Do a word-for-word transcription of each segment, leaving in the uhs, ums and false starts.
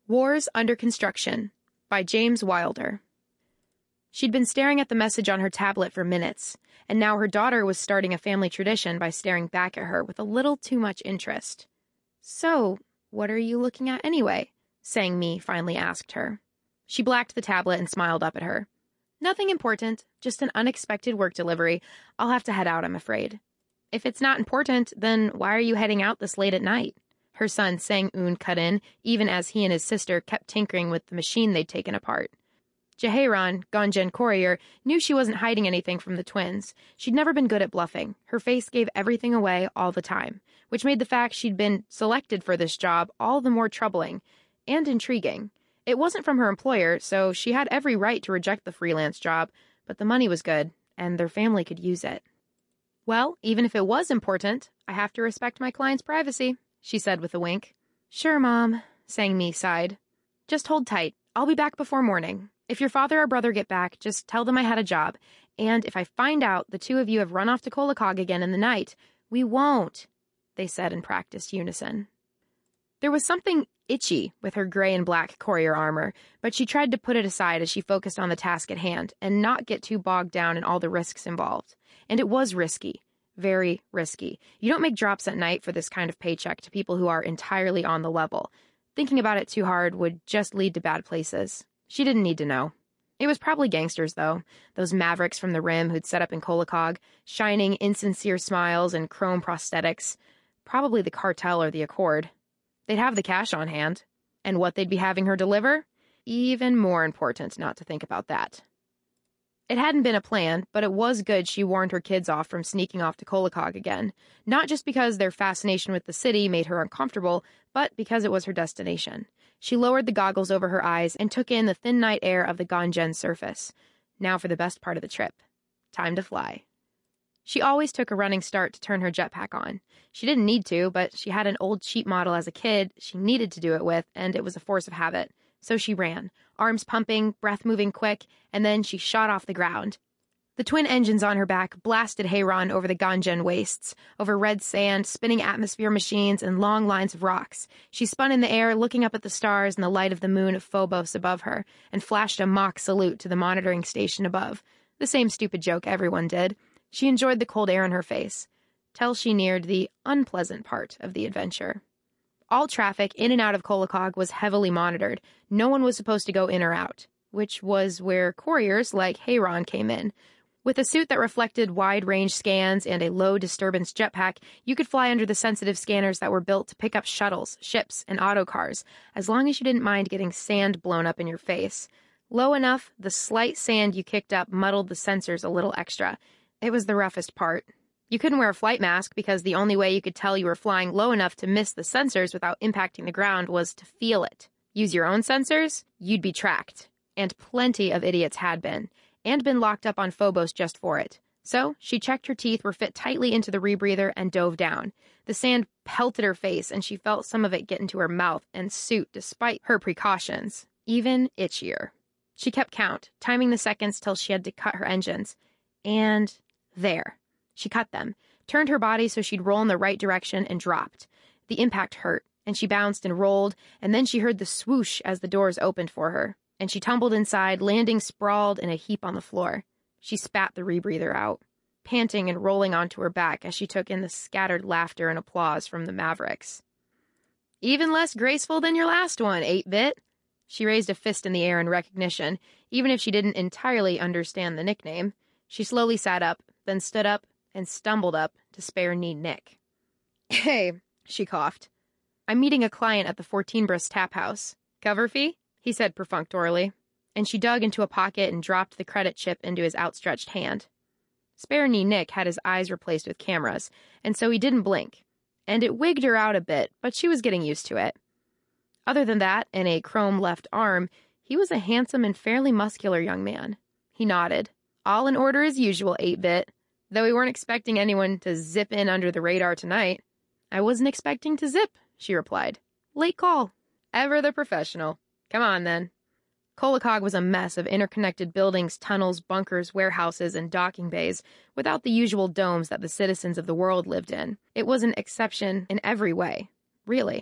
Wars Under Construction by James Wilder. She'd been staring at the message on her tablet for minutes, and now her daughter was starting a family tradition by staring back at her with a little too much interest. "So, what are you looking at anyway?" Sang-mi finally asked her. She blacked the tablet and smiled up at her. "Nothing important, just an unexpected work delivery. I'll have to head out, I'm afraid." "If it's not important, then why are you heading out this late at night?" Her son Sang-un cut in, even as he and his sister kept tinkering with the machine they'd taken apart. Jaehaeron, Ganjin courier, knew she wasn't hiding anything from the twins. She'd never been good at bluffing. Her face gave everything away all the time, which made the fact she'd been selected for this job all the more troubling and intriguing. It wasn't from her employer, so she had every right to reject the freelance job, but the money was good, and their family could use it. "Well, even if it was important, I have to respect my client's privacy," she said with a wink. "Sure, Mom," Sang-mi sighed. "Just hold tight. I'll be back before morning. If your father or brother get back, just tell them I had a job. And if I find out the two of you have run off to Kolokog again in the night, we won't," they said in practiced unison. There was something itchy with her gray and black courier armor, but she tried to put it aside as she focused on the task at hand and not get too bogged down in all the risks involved. And it was risky. Very risky. You don't make drops at night for this kind of paycheck to people who are entirely on the level. Thinking about it too hard would just lead to bad places. She didn't need to know. It was probably gangsters, though. Those mavericks from the Rim who'd set up in Kolokog, shining insincere smiles and chrome prosthetics. Probably the cartel or the Accord. They'd have the cash on hand. And what they'd be having her deliver? Even more important not to think about that. It hadn't been a plan, but it was good she warned her kids off from sneaking off to Kolokog again. Not just because their fascination with the city made her uncomfortable, but because it was her destination. She lowered the goggles over her eyes and took in the thin night air of the Ganjen surface. Now for the best part of the trip. Time to fly. She always took a running start to turn her jetpack on. She didn't need to, but she had an old cheap model as a kid she needed to do it with, and it was a force of habit. So she ran, arms pumping, breath moving quick, and then she shot off the ground. The twin engines on her back blasted Haeron over the Ganjen wastes, over red sand, spinning atmosphere machines, and long lines of rocks. She spun in the air, looking up at the stars and the light of the moon of Phobos above her, and flashed a mock salute to the monitoring station above. The same stupid joke everyone did. She enjoyed the cold air on her face, till she neared the unpleasant part of the adventure. All traffic in and out of Kolokog was heavily monitored. No one was supposed to go in or out, which was where couriers like Haeron came in. With a suit that reflected wide-range scans and a low-disturbance jetpack, you could fly under the sensitive scanners that were built to pick up shuttles, ships, and autocars, as long as you didn't mind getting sand blown up in your face. Low enough, the slight sand you kicked up muddled the sensors a little extra. It was the roughest part. You couldn't wear a flight mask because the only way you could tell you were flying low enough to miss the sensors without impacting the ground was to feel it. Use your own sensors? You'd be tracked. And plenty of idiots had been, and been locked up on Phobos just for it. So she checked her teeth were fit tightly into the rebreather and dove down. The sand pelted her face, and she felt some of it get into her mouth and suit despite her precautions. Even itchier. She kept count, timing the seconds till she had to cut her engines. And there. She cut them, turned her body so she'd roll in the right direction, and dropped. The impact hurt, and she bounced and rolled, and then she heard the swoosh as the doors opened for her, and she tumbled inside, landing sprawled in a heap on the floor. She spat the rebreather out, panting and rolling onto her back as she took in the scattered laughter and applause from the Mavericks. "Even less graceful than your last one, eight-bit." She raised a fist in the air in recognition, even if she didn't entirely understand the nickname. She slowly sat up, then stood up, and stumbled up to spare knee Nick. "Hey," she coughed. "I'm meeting a client at the fourteen Brist Tap House. Cover fee?" he said perfunctorily, and she dug into a pocket and dropped the credit chip into his outstretched hand. Spare knee Nick had his eyes replaced with cameras, and so he didn't blink, and it wigged her out a bit, but she was getting used to it. Other than that, and a chrome left arm, he was a handsome and fairly muscular young man. He nodded. "All in order as usual, eight-bit. Though we weren't expecting anyone to zip in under the radar tonight." "I wasn't expecting to zip," she replied. "Late call." "Ever the professional. Come on, then." Kolokog was a mess of interconnected buildings, tunnels, bunkers, warehouses, and docking bays, without the usual domes that the citizens of the world lived in. It was an exception in every way, really.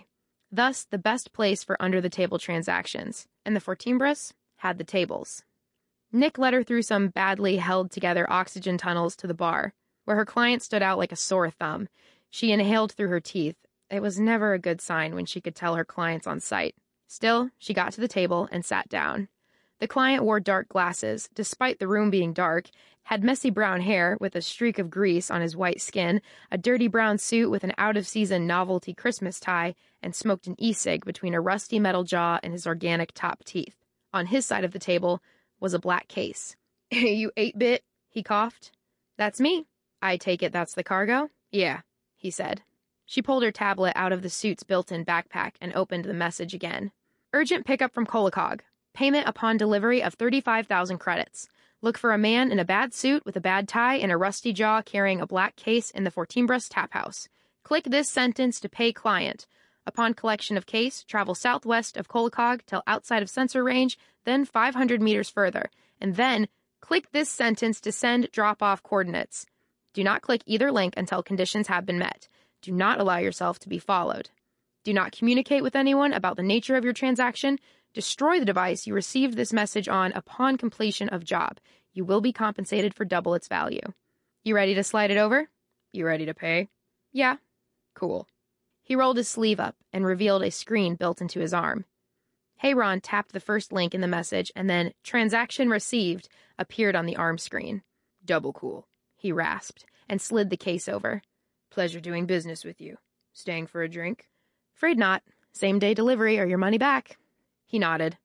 thus the best place for under-the-table transactions, and the Fortinbras had the tables. Nick led her through some badly held-together oxygen tunnels to the bar, where her client stood out like a sore thumb. She inhaled through her teeth. It was never a good sign when she could tell her clients on sight. Still, she got to the table and sat down. The client wore dark glasses, despite the room being dark, had messy brown hair with a streak of grease on his white skin, a dirty brown suit with an out-of-season novelty Christmas tie, and smoked an e-cig between a rusty metal jaw and his organic top teeth. On his side of the table was a black case. "You eight-bit?" he coughed. "That's me. I take it that's the cargo?" "Yeah," he said. She pulled her tablet out of the suit's built-in backpack and opened the message again. "Urgent pickup from Kolokog. Payment upon delivery of thirty-five thousand credits. Look for a man in a bad suit with a bad tie and a rusty jaw carrying a black case in the Fortinbras tap house. Click this sentence to pay client. Upon collection of case, travel southwest of Kolokog till outside of sensor range, then five hundred meters further. And then, click this sentence to send drop-off coordinates. Do not click either link until conditions have been met. Do not allow yourself to be followed. Do not communicate with anyone about the nature of your transaction. Destroy the device you received this message on upon completion of job. You will be compensated for double its value. You ready to slide it over? You ready to pay? Yeah. Cool." He rolled his sleeve up and revealed a screen built into his arm. Heyron tapped the first link in the message, and then "Transaction Received" appeared on the arm screen. "Double cool," he rasped, and slid the case over. "Pleasure doing business with you. Staying for a drink?" "Afraid not. Same-day delivery or your money back." He nodded.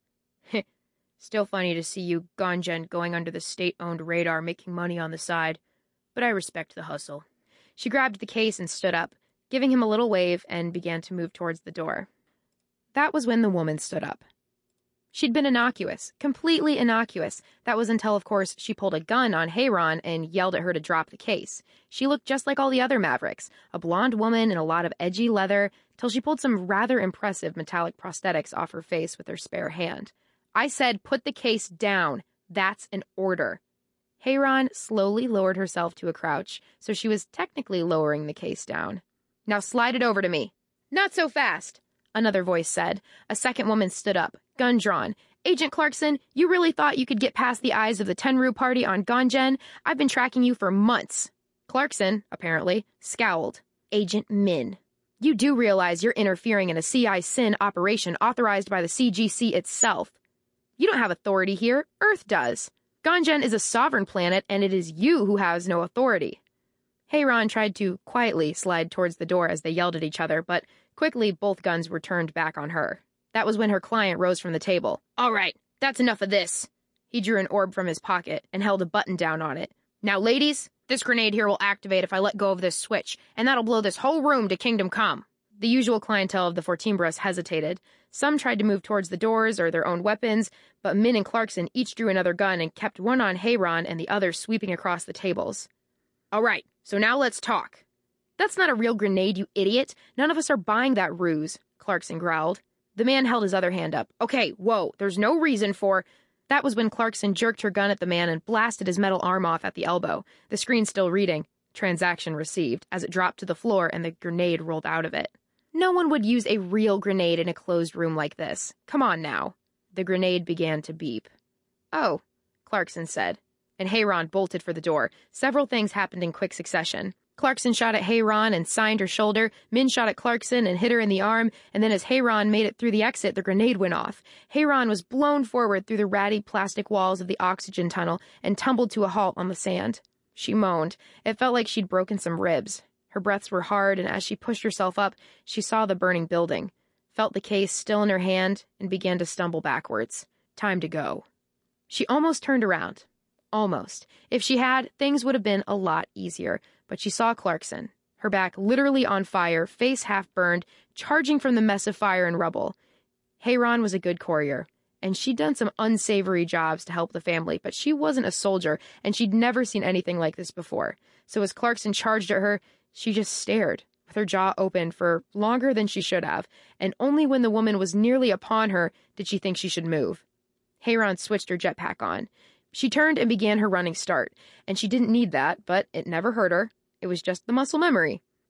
"Still funny to see you Gongen going under the state-owned radar making money on the side, but I respect the hustle." She grabbed the case and stood up, giving him a little wave, and began to move towards the door. That was when the woman stood up. She'd been innocuous, completely innocuous. That was until, of course, she pulled a gun on Heyron and yelled at her to drop the case. She looked just like all the other Mavericks, a blonde woman in a lot of edgy leather, till she pulled some rather impressive metallic prosthetics off her face with her spare hand. "I said put the case down. That's an order." Heyron slowly lowered herself to a crouch, so she was technically lowering the case down. "Now slide it over to me." "Not so fast," another voice said. A second woman stood up, gun drawn. "Agent Clarkson, you really thought you could get past the eyes of the Tenru party on Gongen? I've been tracking you for months." Clarkson, apparently, scowled. "Agent Min, you do realize you're interfering in a C I S I N operation authorized by the C G C itself. You don't have authority here. Earth does. Gongen is a sovereign planet, and it is you who has no authority." Heyron tried to quietly slide towards the door as they yelled at each other, but quickly both guns were turned back on her. That was when her client rose from the table. "All right, that's enough of this." He drew an orb from his pocket and held a button down on it. "Now, ladies, this grenade here will activate if I let go of this switch, and that'll blow this whole room to Kingdom Come." The usual clientele of the Fortinbras hesitated. Some tried to move towards the doors or their own weapons, but Min and Clarkson each drew another gun and kept one on Heyron and the other sweeping across the tables. "All right, so now let's talk." "That's not a real grenade, you idiot. None of us are buying that ruse," Clarkson growled. The man held his other hand up. "Okay, whoa, there's no reason for—" That was when Clarkson jerked her gun at the man and blasted his metal arm off at the elbow, the screen still reading, "Transaction Received," as it dropped to the floor and the grenade rolled out of it. No one would use a real grenade in a closed room like this. Come on now. The grenade began to beep. "Oh," Clarkson said, and Heyron bolted for the door. Several things happened in quick succession. Clarkson shot at Heyron and signed her shoulder. Min shot at Clarkson and hit her in the arm, and then as Heyron made it through the exit, the grenade went off. Heyron was blown forward through the ratty plastic walls of the oxygen tunnel and tumbled to a halt on the sand. She moaned. It felt like she'd broken some ribs. Her breaths were hard, and as she pushed herself up, she saw the burning building, felt the case still in her hand, and began to stumble backwards. Time to go. She almost turned around. Almost. If she had, things would have been a lot easier. But she saw Clarkson, her back literally on fire, face half burned, charging from the mess of fire and rubble. Heyron was a good courier, and she'd done some unsavory jobs to help the family, but she wasn't a soldier, and she'd never seen anything like this before. So as Clarkson charged at her, she just stared, with her jaw open for longer than she should have, and only when the woman was nearly upon her did she think she should move. Heyron switched her jetpack on. She turned and began her running start, and she didn't need that, but it never hurt her. It was just the muscle memory.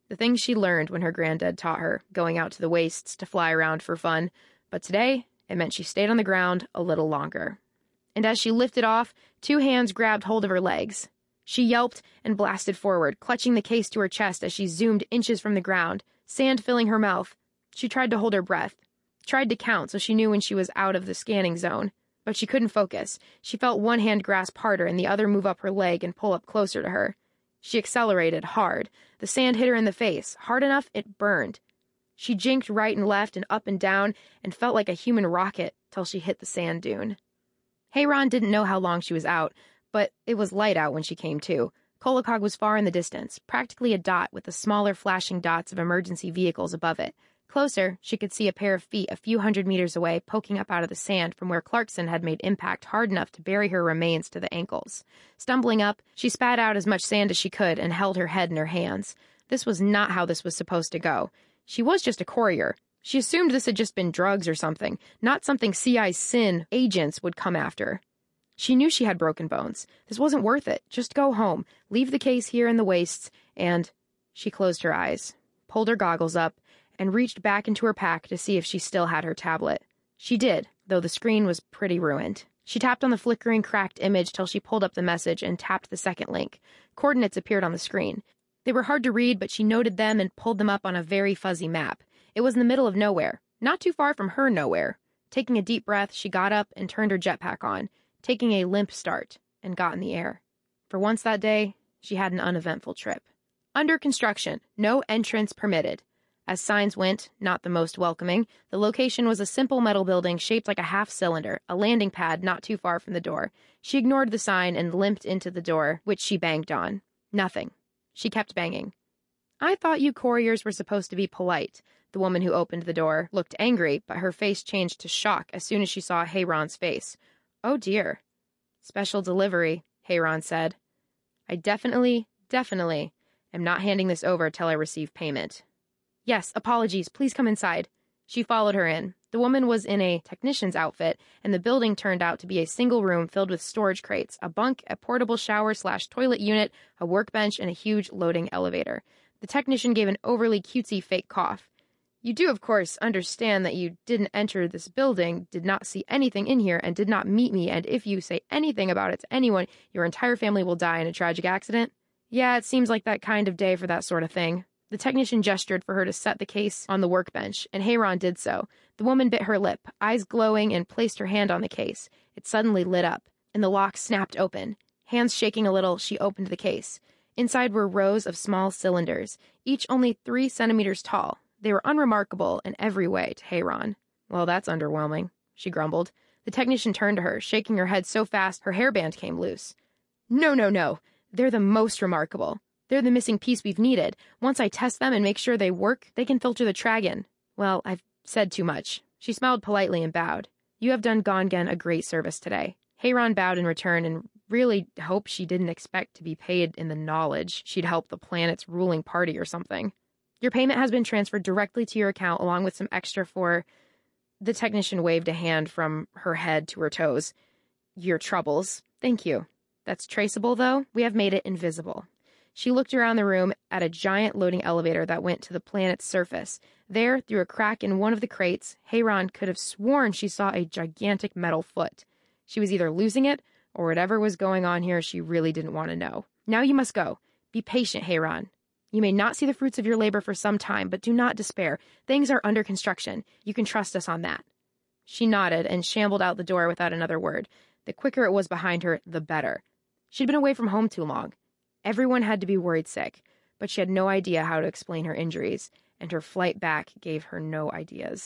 The things she learned when her granddad taught her, going out to the wastes to fly around for fun. But today, it meant she stayed on the ground a little longer. And as she lifted off, two hands grabbed hold of her legs. She yelped and blasted forward, clutching the case to her chest as she zoomed inches from the ground, sand filling her mouth. She tried to hold her breath, tried to count so she knew when she was out of the scanning zone. But she couldn't focus. She felt one hand grasp harder and the other move up her leg and pull up closer to her. She accelerated hard. The sand hit her in the face, hard enough it burned. She jinked right and left and up and down and felt like a human rocket till she hit the sand dune. Heyron didn't know how long she was out, but it was light out when she came to. Kolokog was far in the distance, practically a dot with the smaller flashing dots of emergency vehicles above it. Closer, she could see a pair of feet a few hundred meters away poking up out of the sand from where Clarkson had made impact hard enough to bury her remains to the ankles. Stumbling up, she spat out as much sand as she could and held her head in her hands. This was not how this was supposed to go. She was just a courier. She assumed this had just been drugs or something, not something C I S Y N agents would come after. She knew she had broken bones. This wasn't worth it. Just go home, leave the case here in the wastes, and... She closed her eyes, pulled her goggles up, and reached back into her pack to see if she still had her tablet. She did, though the screen was pretty ruined. She tapped on the flickering, cracked image till she pulled up the message and tapped the second link. Coordinates appeared on the screen. They were hard to read, but she noted them and pulled them up on a very fuzzy map. It was in the middle of nowhere, not too far from her nowhere. Taking a deep breath, she got up and turned her jetpack on, taking a limp start, and got in the air. For once that day, she had an uneventful trip. Under construction, no entrance permitted. As signs went, not the most welcoming, the location was a simple metal building shaped like a half-cylinder, a landing pad not too far from the door. She ignored the sign and limped into the door, which she banged on. Nothing. She kept banging. I thought you couriers were supposed to be polite. The woman who opened the door looked angry, but her face changed to shock as soon as she saw Heyron's face. Oh dear. Special delivery, Heyron said. I definitely, definitely am not handing this over till I receive payment. Yes, apologies, please come inside. She followed her in. The woman was in a technician's outfit, and the building turned out to be a single room filled with storage crates, a bunk, a portable shower slash toilet unit, a workbench, and a huge loading elevator. The technician gave an overly cutesy fake cough. You do, of course, understand that you didn't enter this building, did not see anything in here, and did not meet me, and if you say anything about it to anyone, your entire family will die in a tragic accident? Yeah, it seems like that kind of day for that sort of thing. The technician gestured for her to set the case on the workbench, and Heyron did so. The woman bit her lip, eyes glowing, and placed her hand on the case. It suddenly lit up, and the lock snapped open. Hands shaking a little, she opened the case. Inside were rows of small cylinders, each only three centimeters tall. They were unremarkable in every way to Heyron. Well, that's underwhelming, she grumbled. The technician turned to her, shaking her head so fast her hairband came loose. No, no, no. They're the most remarkable. They're the missing piece we've needed. Once I test them and make sure they work, they can filter the Tragon. Well, I've said too much. She smiled politely and bowed. You have done Gongen a great service today. Heyron bowed in return and really hoped she didn't expect to be paid in the knowledge she'd helped the planet's ruling party or something. Your payment has been transferred directly to your account along with some extra for... The technician waved a hand from her head to her toes. Your troubles. Thank you. That's traceable, though. We have made it invisible. She looked around the room at a giant loading elevator that went to the planet's surface. There, through a crack in one of the crates, Heyron could have sworn she saw a gigantic metal foot. She was either losing it, or whatever was going on here she really didn't want to know. Now you must go. Be patient, Heyron. You may not see the fruits of your labor for some time, but do not despair. Things are under construction. You can trust us on that. She nodded and shambled out the door without another word. The quicker it was behind her, the better. She'd been away from home too long. Everyone had to be worried sick, but she had no idea how to explain her injuries, and her flight back gave her no ideas.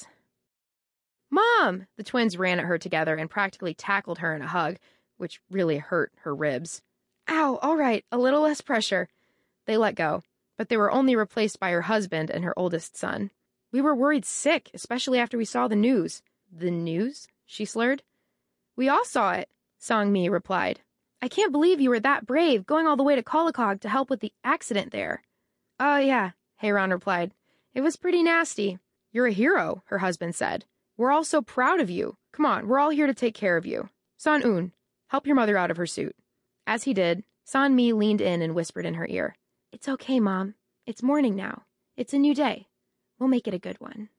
Mom! The twins ran at her together and practically tackled her in a hug, which really hurt her ribs. Ow, all right, a little less pressure. They let go, but they were only replaced by her husband and her oldest son. We were worried sick, especially after we saw the news. The news? She slurred. We all saw it, Song-Mi replied. I can't believe you were that brave, going all the way to Kolokog to help with the accident there. Oh, yeah, Heyron replied. It was pretty nasty. You're a hero, her husband said. We're all so proud of you. Come on, we're all here to take care of you. San-Un, help your mother out of her suit. As he did, San-Mi leaned in and whispered in her ear. It's okay, Mom. It's morning now. It's a new day. We'll make it a good one.